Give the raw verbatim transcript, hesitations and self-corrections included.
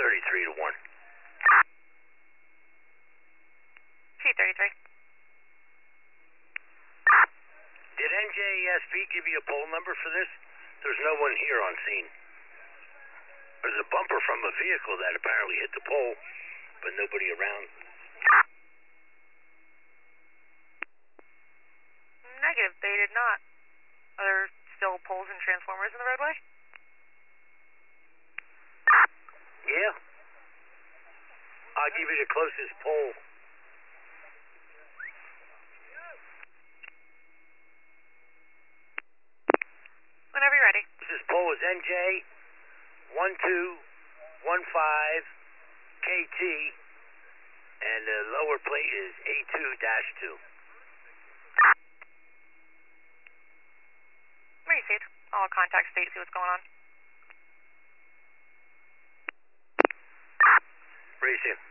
thirty-three to one. T thirty-three. Did N J S P give you a poll number for this? There's no one here on scene. There's a bumper from a vehicle that apparently hit the pole, but nobody around. Negative, they did not. Are there still poles and transformers in the roadway? Yeah. I'll give you the closest pole. Whenever you're ready. This pole is N J one two one five K T, and the lower plate is A two dash two. Received. I'll contact state, see what's going on. Received.